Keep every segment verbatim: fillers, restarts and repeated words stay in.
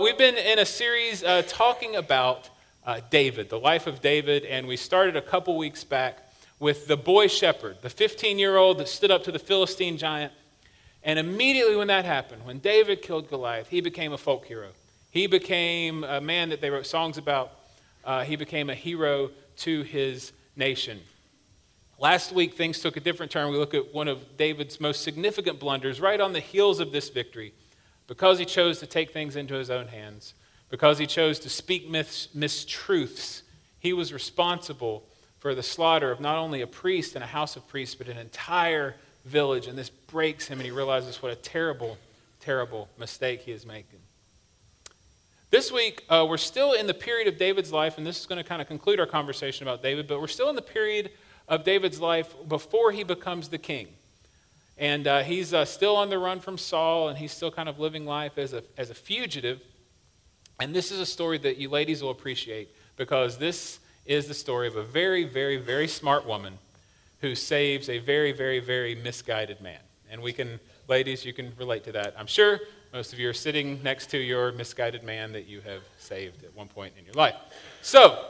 We've been in a series uh, talking about uh, David, the life of David, and we started a couple weeks back with the boy shepherd, the fifteen-year-old that stood up to the Philistine giant. And immediately when that happened, when David killed Goliath, he became a folk hero. He became a man that they wrote songs about. Uh, he became a hero to his nation. Last week, things took a different turn. We look at one of David's most significant blunders right on the heels of this victory. Because he chose to take things into his own hands, because he chose to speak mis- mistruths, he was responsible for the slaughter of not only a priest and a house of priests, but an entire village. And this breaks him, and he realizes what a terrible, terrible mistake he is making. This week, uh, we're still in the period of David's life, and this is going to kind of conclude our conversation about David, but we're still in the period of David's life before he becomes the king. And uh, he's uh, still on the run from Saul, and he's still kind of living life as a as a fugitive. And this is a story that you ladies will appreciate, because this is the story of a very, very, very smart woman who saves a very, very, very misguided man. And we can, ladies, you can relate to that. I'm sure most of you are sitting next to your misguided man that you have saved at one point in your life. So,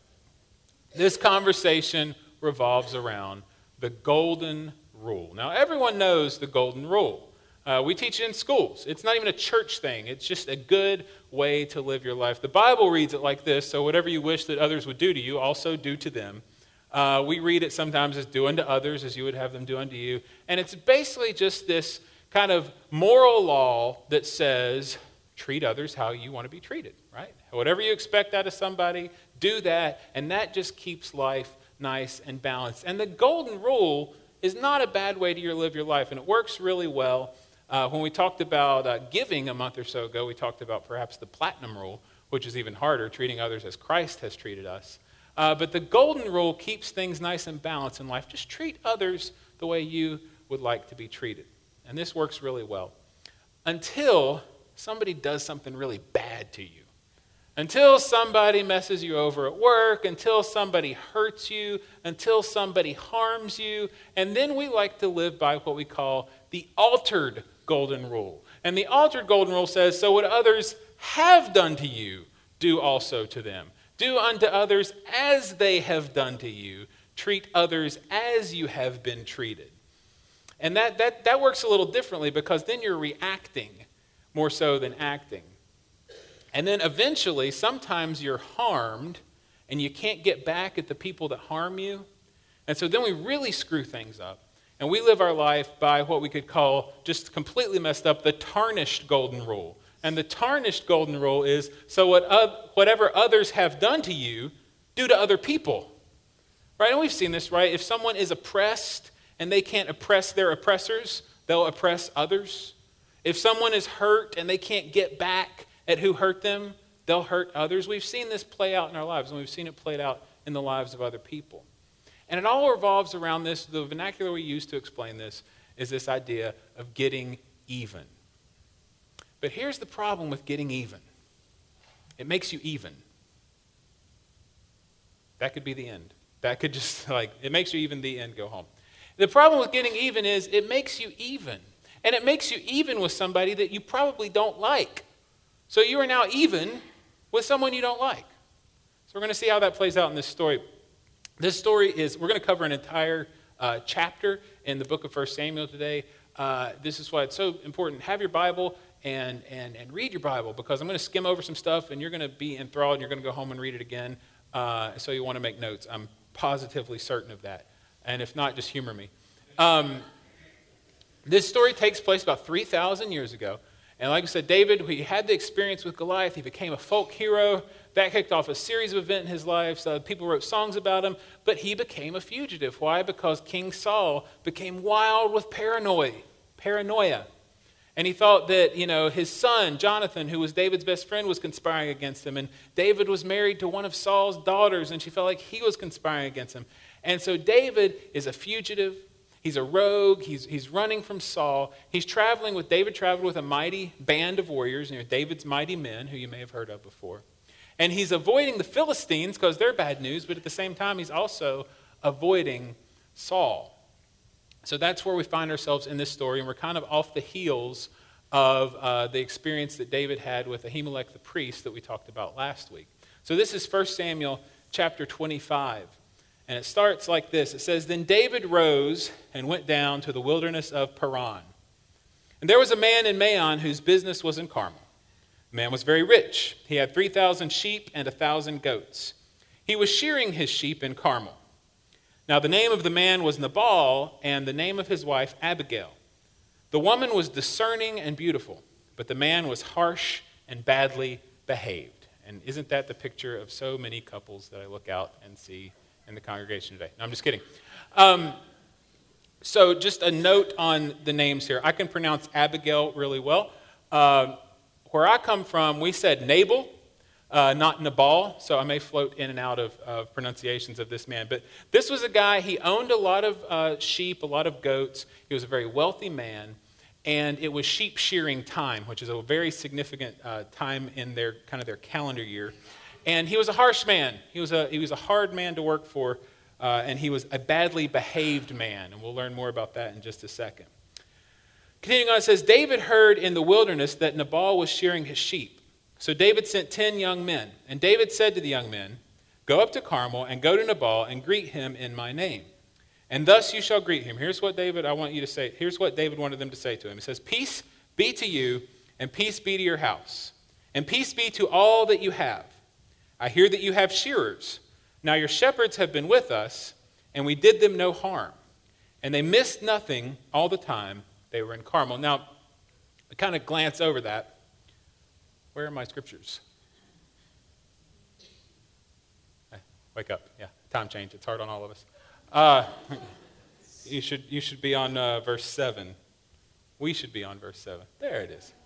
this conversation revolves around the golden rule. Now, everyone knows the golden rule. Uh, we teach it in schools. It's not even a church thing. It's just a good way to live your life. The Bible reads it like this: so whatever you wish that others would do to you, also do to them. Uh, we read it sometimes as do unto others as you would have them do unto you. And it's basically just this kind of moral law that says, treat others how you want to be treated, right? Whatever you expect out of somebody, do that. And that just keeps life nice and balanced. And the golden rule is not a bad way to live your life, and it works really well. Uh, when we talked about uh, giving a month or so ago, we talked about perhaps the platinum rule, which is even harder, treating others as Christ has treated us. Uh, but the golden rule keeps things nice and balanced in life. Just treat others the way you would like to be treated. And this works really well. Until somebody does something really bad to you. Until somebody messes you over at work, until somebody hurts you, until somebody harms you, and then we like to live by what we call the altered golden rule. And the altered golden rule says, so what others have done to you, do also to them. Do unto others as they have done to you. Treat others as you have been treated. And that, that, that works a little differently, because then you're reacting more so than acting. And then eventually, sometimes you're harmed and you can't get back at the people that harm you. And so then we really screw things up. And we live our life by what we could call, just completely messed up, the tarnished golden rule. And the tarnished golden rule is, so what uh, whatever others have done to you, do to other people. Right? And we've seen this, right? If someone is oppressed and they can't oppress their oppressors, they'll oppress others. If someone is hurt and they can't get back at who hurt them, they'll hurt others. We've seen this play out in our lives, and we've seen it played out in the lives of other people. And it all revolves around this. The vernacular we use to explain this is this idea of getting even. But here's the problem with getting even. It makes you even. That could be the end. That could just, like, it makes you even, the end, go home. The problem with getting even is it makes you even. And it makes you even with somebody that you probably don't like. So you are now even with someone you don't like. So we're going to see how that plays out in this story. This story is, we're going to cover an entire uh, chapter in the book of First Samuel today. Uh, this is why it's so important. Have your Bible and, and, and read your Bible, because I'm going to skim over some stuff and you're going to be enthralled and you're going to go home and read it again. Uh, so you want to make notes. I'm positively certain of that. And if not, just humor me. Um, this story takes place about three thousand years ago. And like I said, David, he had the experience with Goliath. He became a folk hero. That kicked off a series of events in his life. So people wrote songs about him. But he became a fugitive. Why? Because King Saul became wild with paranoia. Paranoia. And he thought that, you know, his son, Jonathan, who was David's best friend, was conspiring against him. And David was married to one of Saul's daughters, and she felt like he was conspiring against him. And so David is a fugitive. He's a rogue. He's, he's running from Saul. He's traveling with, David traveled with a mighty band of warriors, you know, David's mighty men, who you may have heard of before. And he's avoiding the Philistines because they're bad news, but at the same time, he's also avoiding Saul. So that's where we find ourselves in this story, and we're kind of off the heels of uh, the experience that David had with Ahimelech the priest that we talked about last week. So this is First Samuel chapter twenty-five. And it starts like this. It says, "Then David rose and went down to the wilderness of Paran. And there was a man in Maon whose business was in Carmel. The man was very rich. He had three thousand sheep and a thousand goats. He was shearing his sheep in Carmel. Now the name of the man was Nabal, and the name of his wife Abigail. The woman was discerning and beautiful, but the man was harsh and badly behaved." And isn't that the picture of so many couples that I look out and see in the congregation today? No, I'm just kidding. Um, so just a note on the names here. I can pronounce Abigail really well. Uh, where I come from, we said Nabal, uh, not Nabal, so I may float in and out of, of pronunciations of this man. But this was a guy, he owned a lot of uh, sheep, a lot of goats. He was a very wealthy man, and it was sheep shearing time, which is a very significant uh, time in their kind of their calendar year. And he was a harsh man. He was a, he was a hard man to work for, uh, and he was a badly behaved man. And we'll learn more about that in just a second. Continuing on, it says, "David heard in the wilderness that Nabal was shearing his sheep. So David sent ten young men. And David said to the young men, 'Go up to Carmel and go to Nabal and greet him in my name. And thus you shall greet him.'" Here's what David, I want you to say. Here's what David wanted them to say to him. He says, "Peace be to you, and peace be to your house, and peace be to all that you have. I hear that you have shearers. Now your shepherds have been with us, and we did them no harm. And they missed nothing all the time they were in Carmel." Now, I kind of glance over that. Where are my scriptures? Hey, wake up. Yeah, time change. It's hard on all of us. Uh, you should you should be on uh, verse seven. We should be on verse seven. There it is.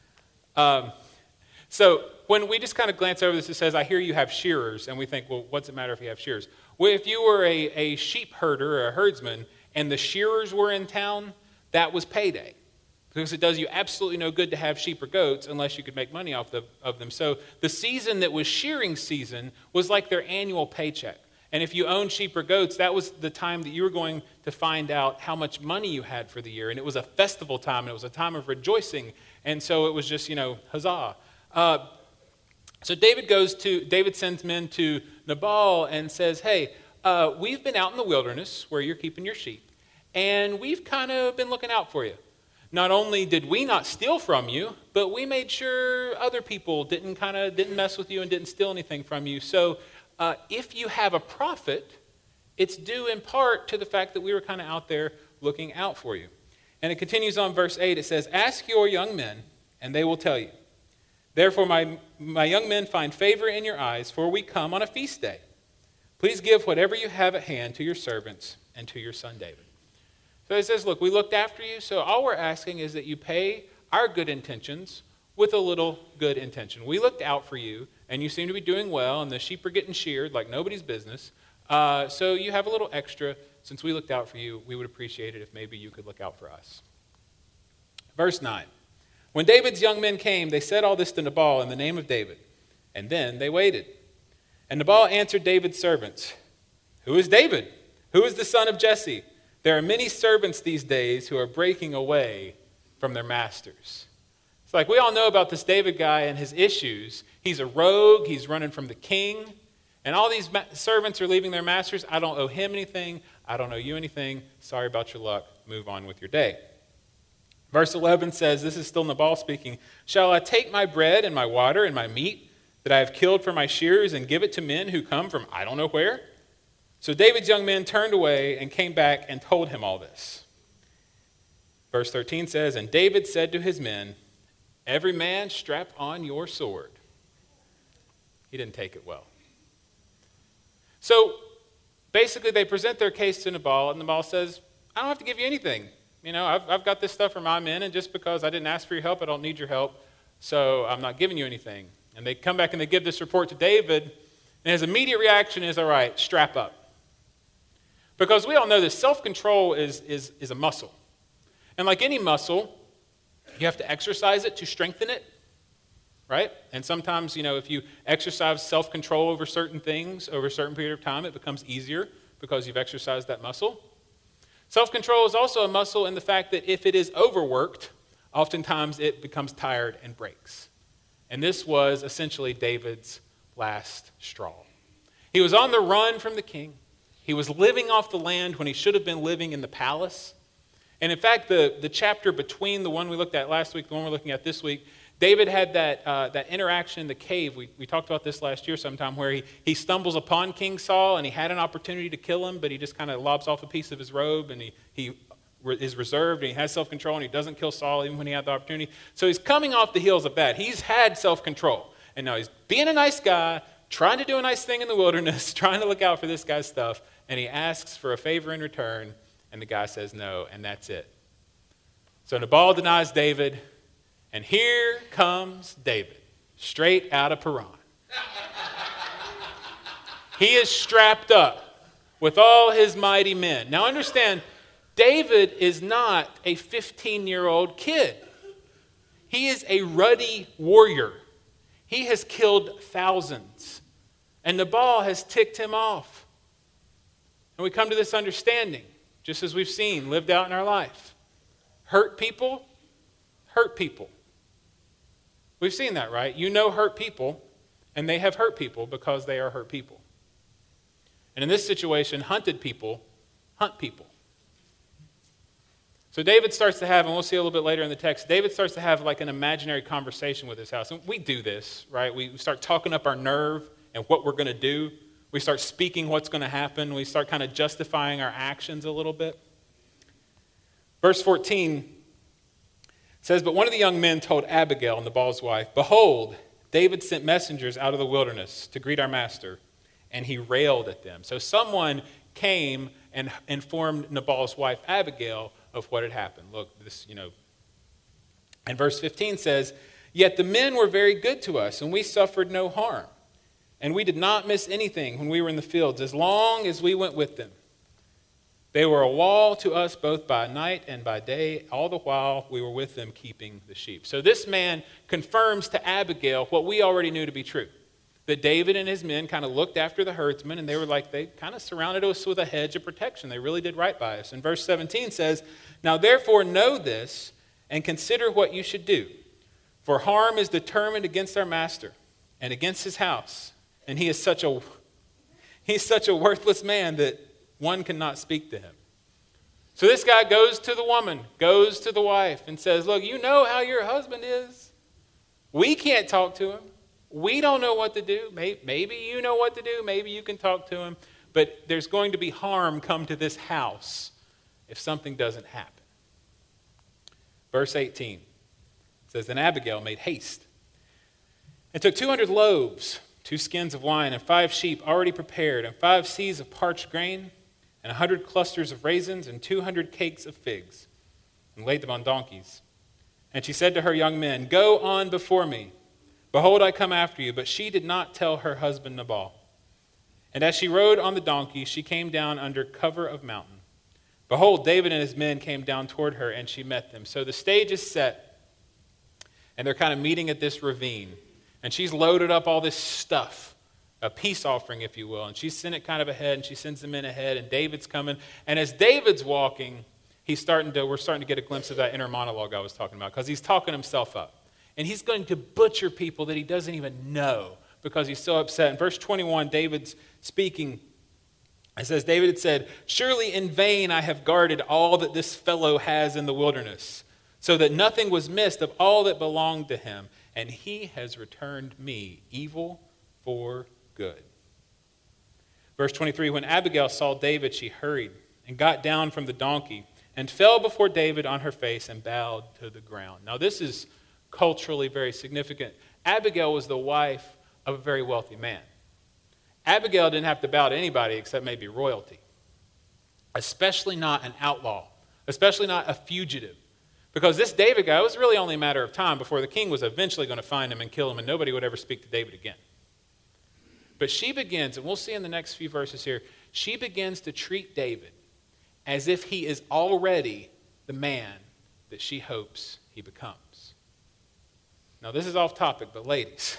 Um, so when we just kind of glance over this, it says, "I hear you have shearers," and we think, well, what's it matter if you have shearers? Well, if you were a, a sheep herder or a herdsman and the shearers were in town, that was payday, because it does you absolutely no good to have sheep or goats unless you could make money off the, of them. So the season that was shearing season was like their annual paycheck. And if you owned sheep or goats, that was the time that you were going to find out how much money you had for the year. And it was a festival time, and it was a time of rejoicing. And so it was just, you know, huzzah. Uh, so David goes to, David sends men to Nabal and says, "Hey, uh, we've been out in the wilderness where you're keeping your sheep, and we've kind of been looking out for you. Not only did we not steal from you, but we made sure other people didn't kind of didn't mess with you and didn't steal anything from you. So uh, if you have a profit, it's due in part to the fact that we were kind of out there looking out for you." And it continues on verse eight. It says, "Ask your young men, and they will tell you. Therefore, my, my young men find favor in your eyes, for we come on a feast day. Please give whatever you have at hand to your servants and to your son David." So it says, look, we looked after you, so all we're asking is that you pay our good intentions with a little good intention. We looked out for you, and you seem to be doing well, and the sheep are getting sheared like nobody's business. Uh, so you have a little extra. Since we looked out for you, we would appreciate it if maybe you could look out for us. Verse nine. "When David's young men came, they said all this to Nabal in the name of David, and then they waited. And Nabal answered David's servants, 'Who is David? Who is the son of Jesse? There are many servants these days who are breaking away from their masters.'" It's like we all know about this David guy and his issues. He's a rogue. He's running from the king. And all these ma- servants are leaving their masters. I don't owe him anything. I don't owe you anything. Sorry about your luck. Move on with your day. Verse eleven says, this is still Nabal speaking, "Shall I take my bread and my water and my meat that I have killed for my shearers and give it to men who come from I don't know where?" So David's young men turned away and came back and told him all this. Verse thirteen says, "And David said to his men, 'Every man strap on your sword.'" He didn't take it well. So basically they present their case to Nabal, and Nabal says, "I don't have to give you anything. You know, I've, I've got this stuff for my men, and just because I didn't ask for your help, I don't need your help, so I'm not giving you anything." And they come back and they give this report to David, and his immediate reaction is, all right, strap up. Because we all know this, self-control is, is, is a muscle. And like any muscle, you have to exercise it to strengthen it, right? And sometimes, you know, if you exercise self-control over certain things over a certain period of time, it becomes easier because you've exercised that muscle. Self-control is also a muscle in the fact that if it is overworked, oftentimes it becomes tired and breaks. And this was essentially David's last straw. He was on the run from the king. He was living off the land when he should have been living in the palace. And in fact, the, the chapter between the one we looked at last week, the one we're looking at this week, David had that, uh, that interaction in the cave. We, we talked about this last year sometime, where he, he stumbles upon King Saul, and he had an opportunity to kill him, but he just kind of lobs off a piece of his robe, and he, he is reserved, and he has self-control, and he doesn't kill Saul even when he had the opportunity. So he's coming off the heels of that. He's had self-control, and now he's being a nice guy, trying to do a nice thing in the wilderness, trying to look out for this guy's stuff, and he asks for a favor in return, and the guy says no, and that's it. So Nabal denies David, and here comes David, straight out of Paran. He is strapped up with all his mighty men. Now understand, David is not a fifteen-year-old kid. He is a ruddy warrior. He has killed thousands, and Nabal has ticked him off. And we come to this understanding, just as we've seen, lived out in our life. Hurt people, hurt people. We've seen that, right? You know hurt people, and they have hurt people because they are hurt people. And in this situation, hunted people hunt people. So David starts to have, and we'll see a little bit later in the text, David starts to have like an imaginary conversation with his house. And we do this, right? We start talking up our nerve and what we're going to do. We start speaking what's going to happen. We start kind of justifying our actions a little bit. Verse fourteen says, "But one of the young men told Abigail, Nabal's wife, 'Behold, David sent messengers out of the wilderness to greet our master, and he railed at them.'" So someone came and informed Nabal's wife, Abigail, of what had happened. Look, this, you know. And verse fifteen says, "Yet the men were very good to us, and we suffered no harm. And we did not miss anything when we were in the fields, as long as we went with them. They were a wall to us both by night and by day, all the while we were with them keeping the sheep." So this man confirms to Abigail what we already knew to be true. That David and his men kind of looked after the herdsmen, and they were like, they kind of surrounded us with a hedge of protection. They really did right by us. And verse seventeen says, "Now therefore know this, and consider what you should do. For harm is determined against our master, and against his house. And he is such a, he's such a worthless man that one cannot speak to him." So this guy goes to the woman, goes to the wife, and says, "Look, you know how your husband is. We can't talk to him. We don't know what to do. Maybe you know what to do. Maybe you can talk to him. But there's going to be harm come to this house if something doesn't happen." Verse eighteen says, "Then Abigail made haste and took two hundred loaves, two skins of wine, and five sheep already prepared, and five seahs of parched grain, and a hundred clusters of raisins, and two hundred cakes of figs, and laid them on donkeys. And she said to her young men, 'Go on before me. Behold, I come after you.' But she did not tell her husband Nabal. And as she rode on the donkey, she came down under cover of mountain. Behold, David and his men came down toward her, and she met them." So the stage is set, and they're kind of meeting at this ravine. And she's loaded up all this stuff, a peace offering, if you will. And she's sent it kind of ahead, and she sends the men ahead, and David's coming. And as David's walking, he's starting to, we're starting to get a glimpse of that inner monologue I was talking about, because he's talking himself up. And he's going to butcher people that he doesn't even know because he's so upset. In verse twenty-one, David's speaking. It says, David had said, "Surely in vain I have guarded all that this fellow has in the wilderness, so that nothing was missed of all that belonged to him. And he has returned me evil for good." Verse twenty-three, "When Abigail saw David, she hurried and got down from the donkey and fell before David on her face and bowed to the ground." Now this is culturally very significant. Abigail was the wife of a very wealthy man. Abigail didn't have to bow to anybody except maybe royalty, especially not an outlaw, especially not a fugitive. Because this David guy, it was really only a matter of time before the king was eventually going to find him and kill him, and nobody would ever speak to David again. But she begins, and we'll see in the next few verses here, she begins to treat David as if he is already the man that she hopes he becomes. Now, this is off topic, but ladies,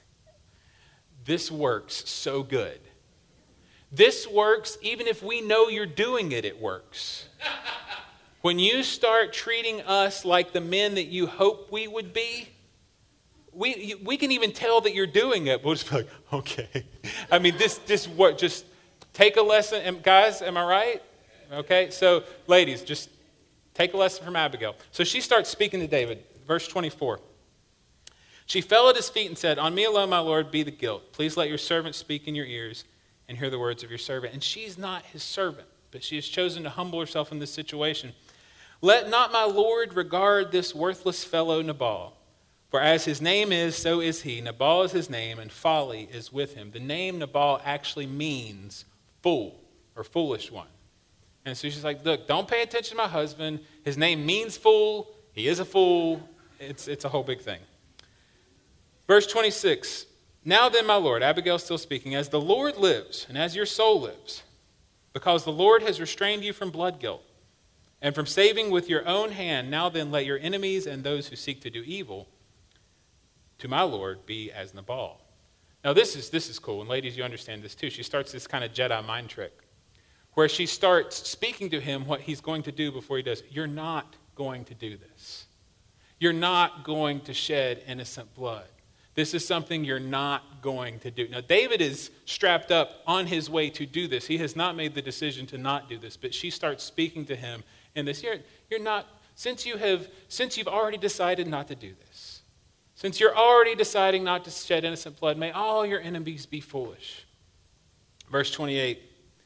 this works so good. This works even if we know you're doing it, it works. When you start treating us like the men that you hope we would be, we we can even tell that you're doing it. We'll just be like, okay. I mean, this this what just take a lesson. And guys, am I right? Okay. So, ladies, just take a lesson from Abigail. So she starts speaking to David. Verse twenty-four. She fell at his feet and said, "On me alone, my Lord, be the guilt. Please let your servant speak in your ears and hear the words of your servant." And she's not his servant, but she has chosen to humble herself in this situation. "Let not my Lord regard this worthless fellow Nabal. For as his name is, so is he. Nabal is his name, and folly is with him." The name Nabal actually means fool or foolish one. And so she's like, look, don't pay attention to my husband. His name means fool. He is a fool. It's, it's a whole big thing. Verse twenty-six. "Now then, my Lord," Abigail's still speaking, "as the Lord lives and as your soul lives, because the Lord has restrained you from blood guilt and from saving with your own hand, now then let your enemies and those who seek to do evil to my Lord be as Nabal." Now this is this is cool, and ladies, you understand this too. She starts this kind of Jedi mind trick where she starts speaking to him what he's going to do before he does. You're not going to do this. You're not going to shed innocent blood. This is something you're not going to do. Now, David is strapped up on his way to do this. He has not made the decision to not do this, but she starts speaking to him in this. You're, you're not, since you have, since you've already decided not to do this, since you're already deciding not to shed innocent blood, may all your enemies be foolish. Verse twenty-eight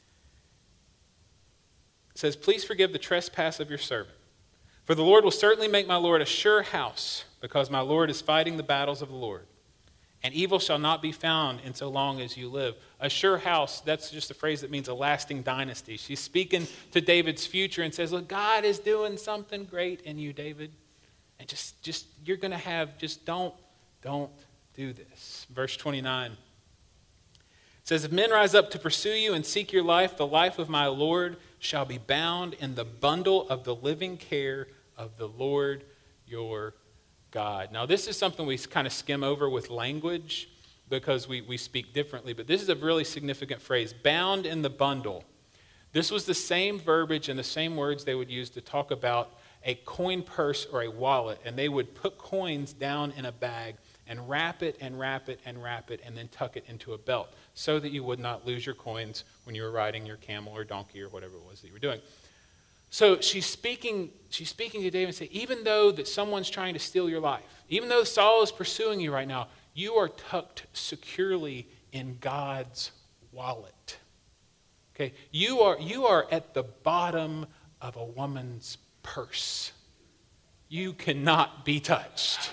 says, "Please forgive the trespass of your servant. For the Lord will certainly make my Lord a sure house, because my Lord is fighting the battles of the Lord. And evil shall not be found in so long as you live." A sure house, that's just a phrase that means a lasting dynasty. She's speaking to David's future and says, look, God is doing something great in you, David. And just, just you're going to have, just don't, don't do this. Verse twenty-nine says, "If men rise up to pursue you and seek your life, the life of my Lord shall be bound in the bundle of the living care of the Lord your God." Now, this is something we kind of skim over with language because we, we speak differently, but this is a really significant phrase, bound in the bundle. This was the same verbiage and the same words they would use to talk about a coin purse or a wallet, and they would put coins down in a bag and wrap it and wrap it and wrap it and then tuck it into a belt so that you would not lose your coins when you were riding your camel or donkey or whatever it was that you were doing. So she's speaking, she's speaking to David and saying, even though that someone's trying to steal your life, even though Saul is pursuing you right now, you are tucked securely in God's wallet. Okay? You are, you are at the bottom of a woman's purse. You cannot be touched.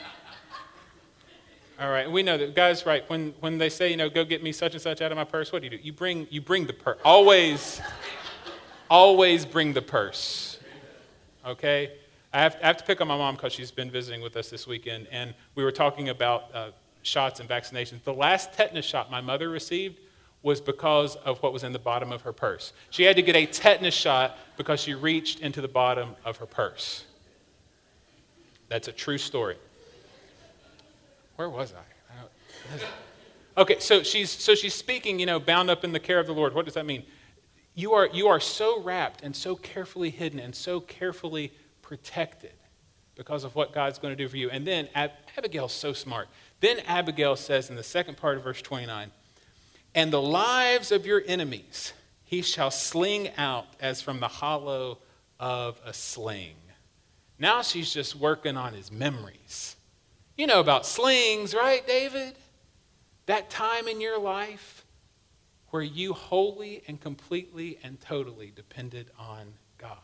All right, we know that, guys, right, when, when they say, you know, go get me such and such out of my purse, what do you do? You bring, you bring the purse. Always... Always bring the purse, okay? I have, I have to pick on my mom because she's been visiting with us this weekend, and we were talking about uh, shots and vaccinations. The last tetanus shot my mother received was because of what was in the bottom of her purse. She had to get a tetanus shot because she reached into the bottom of her purse. That's a true story. Where was I? I don't, okay, so she's so she's speaking, you know, bound up in the care of the Lord. What does that mean? You are, you are so wrapped and so carefully hidden and so carefully protected because of what God's going to do for you. And then Ab- Abigail's so smart. Then Abigail says in the second part of verse twenty-nine, "And the lives of your enemies he shall sling out as from the hollow of a sling." Now she's just working on his memories. You know about slings, right, David? That time in your life where you wholly and completely and totally depended on God.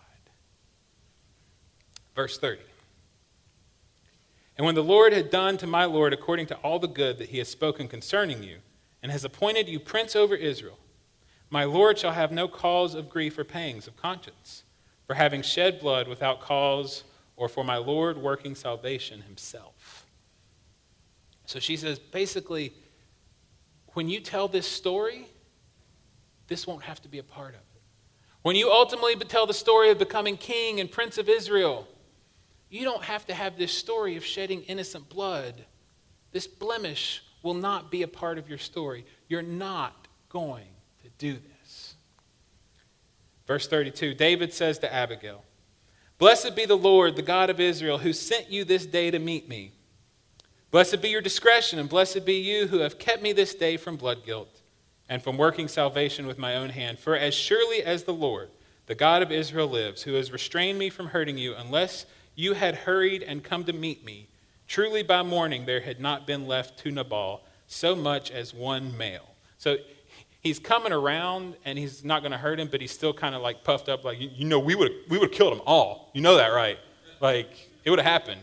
Verse thirty. "And when the Lord had done to my Lord according to all the good that he has spoken concerning you, and has appointed you prince over Israel, my Lord shall have no cause of grief or pangs of conscience, for having shed blood without cause, or for my Lord working salvation himself." So she says, basically, when you tell this story, this won't have to be a part of it. When you ultimately tell the story of becoming king and prince of Israel, you don't have to have this story of shedding innocent blood. This blemish will not be a part of your story. You're not going to do this. Verse thirty-two, David says to Abigail, Blessed be the Lord, the God of Israel, who sent you this day to meet me. Blessed be your discretion, and blessed be you who have kept me this day from blood guilt and from working salvation with my own hand. For as surely as the Lord, the God of Israel lives, who has restrained me from hurting you, unless you had hurried and come to meet me, truly by morning there had not been left to Nabal so much as one male. So he's coming around, and he's not going to hurt him, but he's still kind of like puffed up, like, you, you know, we would we would have killed them all. You know that, right? Like, it would have happened.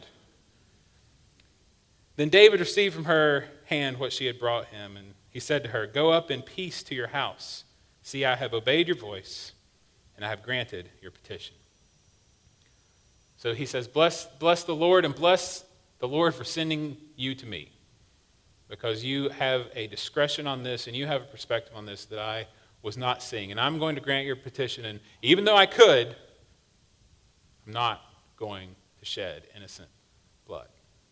Then David received from her hand what she had brought him, and he said to her, go up in peace to your house. See, I have obeyed your voice, and I have granted your petition. So he says, bless, bless the Lord, and bless the Lord for sending you to me, because you have a discretion on this, and you have a perspective on this that I was not seeing. And I'm going to grant your petition, and even though I could, I'm not going to shed innocent blood.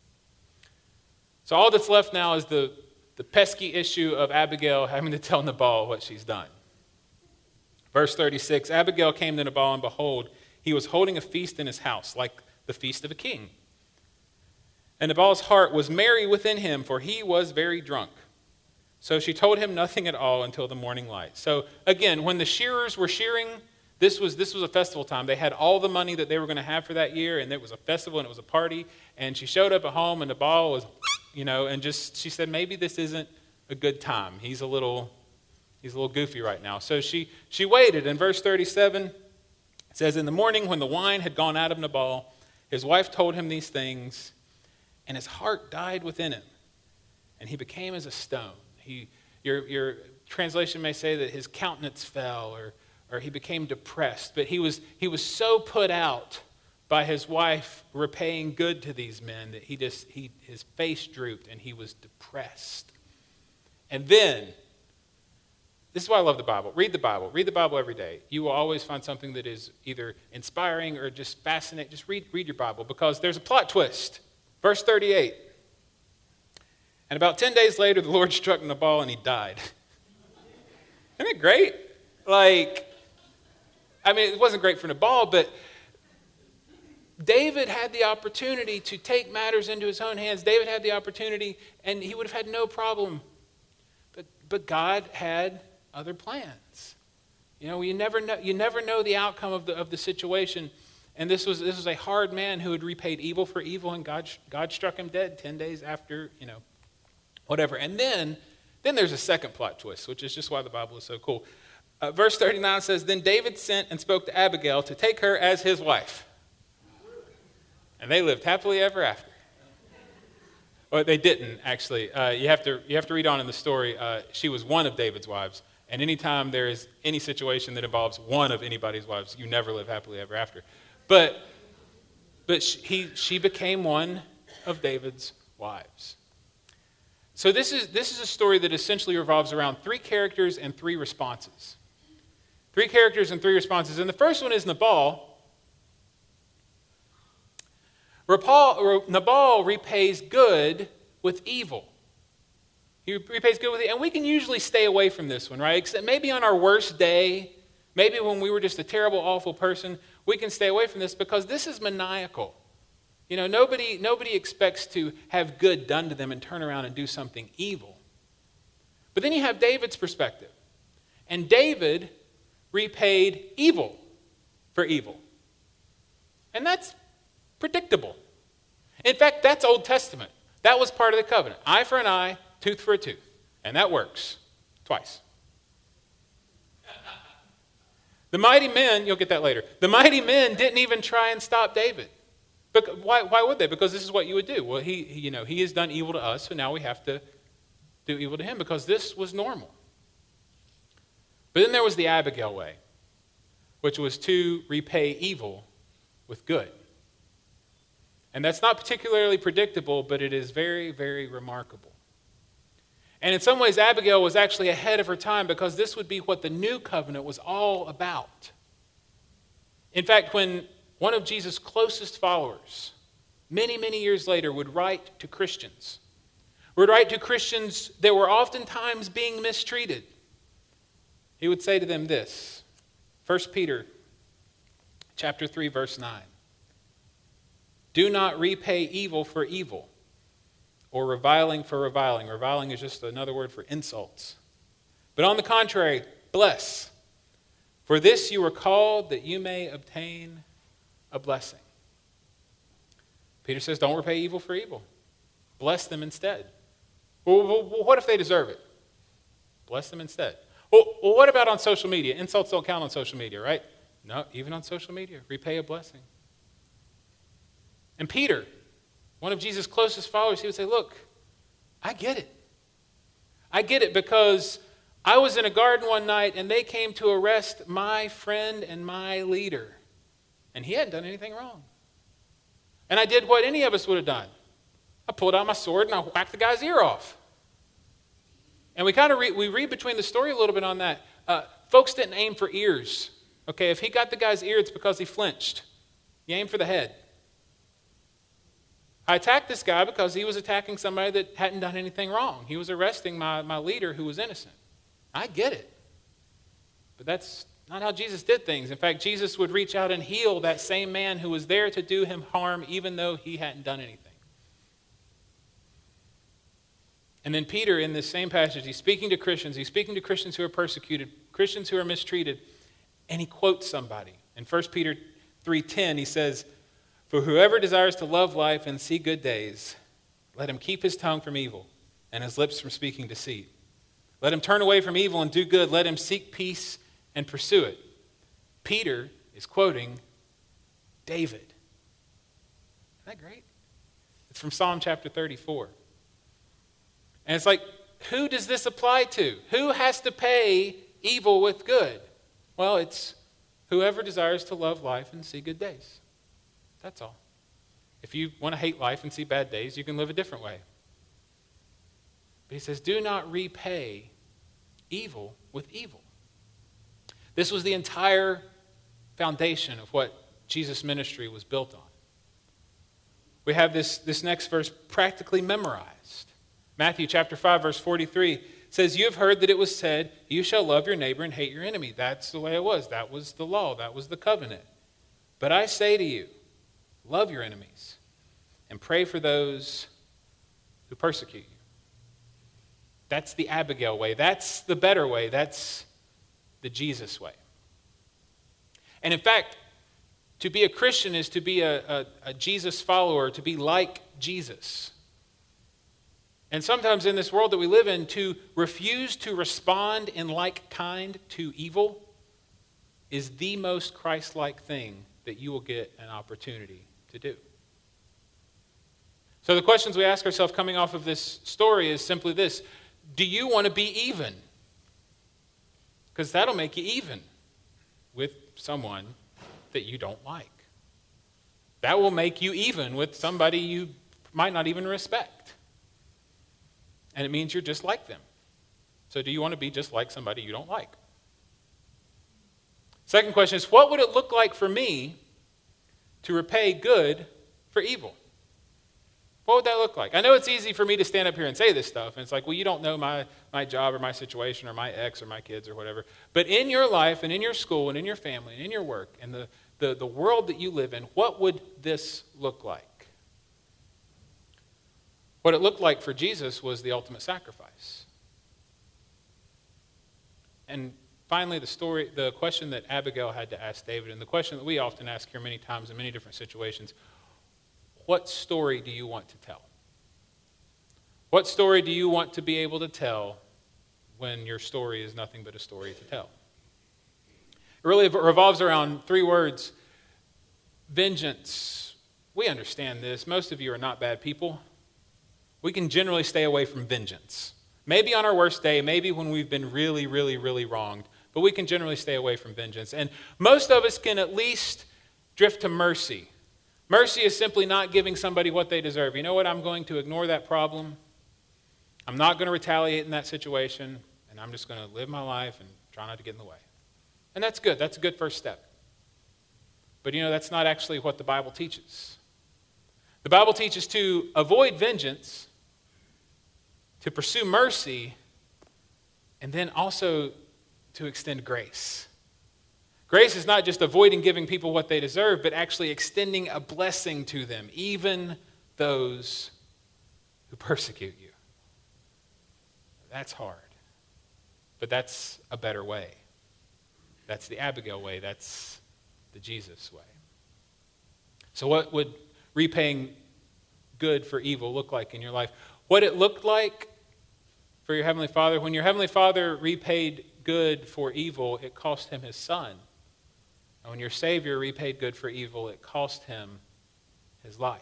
So all that's left now is the, the pesky issue of Abigail having to tell Nabal what she's done. Verse thirty-six, Abigail came to Nabal, and behold, he was holding a feast in his house, like the feast of a king. And Nabal's heart was merry within him, for he was very drunk. So she told him nothing at all until the morning light. So again, when the shearers were shearing, this was this was a festival time. They had all the money that they were going to have for that year, and it was a festival, and it was a party. And she showed up at home, and Nabal was, you know, and just she said, maybe this isn't a good time. He's a little, he's a little goofy right now. So she she waited. In verse thirty-seven, it says, in the morning when the wine had gone out of Nabal, his wife told him these things, and his heart died within him, and he became as a stone. He, your, your translation may say that his countenance fell, or, or he became depressed, but he was, he was so put out by his wife repaying good to these men that he just, he, his face drooped, and he was depressed. And then, this is why I love the Bible. Read the Bible. Read the Bible every day. You will always find something that is either inspiring or just fascinating. Just read, read your Bible, because there's a plot twist. Verse thirty-eight. And about ten days later, the Lord struck Nabal, and he died. Isn't it great? Like, I mean, it wasn't great for Nabal, but David had the opportunity to take matters into his own hands. David had the opportunity, and he would have had no problem. But but God had other plans. You know, you never know, you never know the outcome of the of the situation. And this was this was a hard man who had repaid evil for evil, and God God struck him dead ten days after, you know, whatever. And then then there's a second plot twist, which is just why the Bible is so cool. Uh, verse thirty-nine says, then David sent and spoke to Abigail to take her as his wife. And they lived happily ever after. Well, they didn't, actually. Uh, you have to you have to read on in the story. Uh, she was one of David's wives. And anytime there is any situation that involves one of anybody's wives, you never live happily ever after. But but she, he, she became one of David's wives. So this is this is a story that essentially revolves around three characters and three responses. Three characters and three responses. And the first one is Nabal. Nabal repays good with evil. He repays good with evil. And we can usually stay away from this one, right? Except maybe on our worst day, maybe when we were just a terrible, awful person, we can stay away from this because this is maniacal. You know, nobody, nobody expects to have good done to them and turn around and do something evil. But then you have David's perspective. And David repaid evil for evil. And that's predictable. In fact, that's Old Testament. That was part of the covenant. Eye for an eye, tooth for a tooth. And that works twice. The mighty men, you'll get that later. The mighty men didn't even try and stop David. But why, why would they? Because this is what you would do. Well, he, he, you know, he has done evil to us, so now we have to do evil to him because this was normal. But then there was the Abigail way, which was to repay evil with good. And that's not particularly predictable, but it is very, very remarkable. And in some ways, Abigail was actually ahead of her time because this would be what the new covenant was all about. In fact, when one of Jesus' closest followers, many, many years later, would write to Christians, would write to Christians that were oftentimes being mistreated, he would say to them this, First Peter chapter three, verse nine. Do not repay evil for evil, or reviling for reviling. Reviling is just another word for insults. But on the contrary, bless. For this you were called, that you may obtain a blessing. Peter says, don't repay evil for evil. Bless them instead. Well, what if they deserve it? Bless them instead. Well, what about on social media? Insults don't count on social media, right? No, even on social media, repay a blessing. And Peter, one of Jesus' closest followers, he would say, look, I get it. I get it because I was in a garden one night and they came to arrest my friend and my leader. And he hadn't done anything wrong. And I did what any of us would have done. I pulled out my sword and I whacked the guy's ear off. And we kind of re- we read between the story a little bit on that. Uh, folks didn't aim for ears. Okay, if he got the guy's ear, it's because he flinched. You aim for the head. I attacked this guy because he was attacking somebody that hadn't done anything wrong. He was arresting my, my leader who was innocent. I get it. But that's not how Jesus did things. In fact, Jesus would reach out and heal that same man who was there to do him harm even though he hadn't done anything. And then Peter, in this same passage, he's speaking to Christians. He's speaking to Christians who are persecuted, Christians who are mistreated, and he quotes somebody. In First Peter three ten, he says, for whoever desires to love life and see good days, let him keep his tongue from evil and his lips from speaking deceit. Let him turn away from evil and do good. Let him seek peace and pursue it. Peter is quoting David. Isn't that great? It's from Psalm chapter thirty-four. And it's like, who does this apply to? Who has to pay evil with good? Well, it's whoever desires to love life and see good days. That's all. If you want to hate life and see bad days, you can live a different way. But he says, do not repay evil with evil. This was the entire foundation of what Jesus' ministry was built on. We have this, this next verse practically memorized. Matthew chapter five, verse forty-three says, you have heard that it was said, you shall love your neighbor and hate your enemy. That's the way it was. That was the law. That was the covenant. But I say to you, love your enemies and pray for those who persecute you. That's the Abigail way. That's the better way. That's the Jesus way. And in fact, to be a Christian is to be a, a, a Jesus follower, to be like Jesus. And sometimes in this world that we live in, to refuse to respond in like kind to evil is the most Christ-like thing that you will get an opportunity to do. So the questions we ask ourselves coming off of this story is simply this. Do you want to be even? Because that'll make you even with someone that you don't like. That will make you even with somebody you might not even respect. And it means you're just like them. So do you want to be just like somebody you don't like? Second question is, what would it look like for me to repay good for evil? What would that look like? I know it's easy for me to stand up here and say this stuff, and it's like, well, you don't know my, my job or my situation or my ex or my kids or whatever. But in your life and in your school and in your family and in your work and the, the, the world that you live in, what would this look like? What it looked like for Jesus was the ultimate sacrifice. And finally, the story, the question that Abigail had to ask David, and the question that we often ask here many times in many different situations, what story do you want to tell? What story do you want to be able to tell when your story is nothing but a story to tell? It really revolves around three words. Vengeance. We understand this. Most of you are not bad people. We can generally stay away from vengeance. Maybe on our worst day, maybe when we've been really, really, really wronged, but we can generally stay away from vengeance. And most of us can at least drift to mercy. Mercy is simply not giving somebody what they deserve. You know what? I'm going to ignore that problem. I'm not going to retaliate in that situation, and I'm just going to live my life and try not to get in the way. And that's good. That's a good first step. But you know, that's not actually what the Bible teaches. The Bible teaches to avoid vengeance, to pursue mercy, and then also to extend grace. Grace is not just avoiding giving people what they deserve, but actually extending a blessing to them, even those who persecute you. That's hard. But that's a better way. That's the Abigail way. That's the Jesus way. So what would repaying good for evil look like in your life? What it looked like for your Heavenly Father, when your Heavenly Father repaid good for evil, it cost him his Son. And when your Savior repaid good for evil, it cost him his life.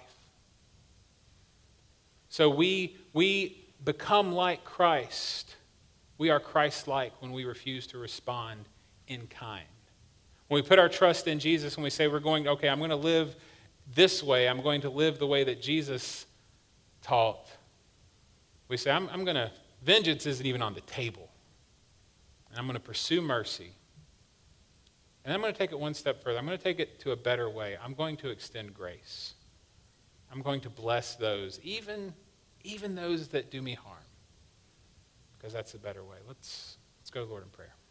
So we, we become like Christ. We are Christ-like when we refuse to respond in kind. When we put our trust in Jesus and we say we're going, okay, I'm going to live this way, I'm going to live the way that Jesus taught, we say, I'm, I'm going to, vengeance isn't even on the table. And I'm going to pursue mercy. And I'm going to take it one step further. I'm going to take it to a better way. I'm going to extend grace. I'm going to bless those, even, even those that do me harm. Because that's a better way. Let's, let's go to the Lord in prayer.